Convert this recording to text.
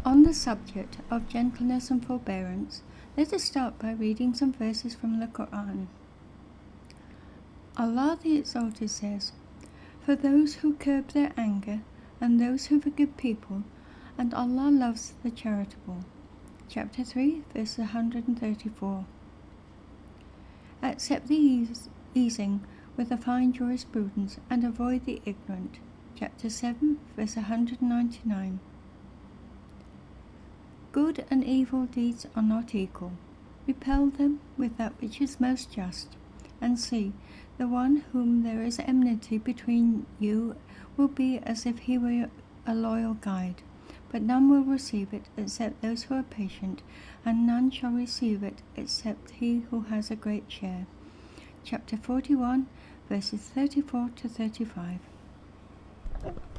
On the subject of gentleness and forbearance, let us start by reading some verses from the Quran. Allah the Exalted says, "For those who curb their anger and those who forgive people, and Allah loves the charitable." Chapter 3, verse 134. Accept the easing with a fine jurisprudence and avoid the ignorant. Chapter 7, verse 199. Good and evil deeds are not equal. Repel them with that which is most just, and see, the one whom there is enmity between you will be as if he were a loyal guide, but none will receive it except those who are patient, and none shall receive it except he who has a great share. Chapter 41, verses 34 to 35.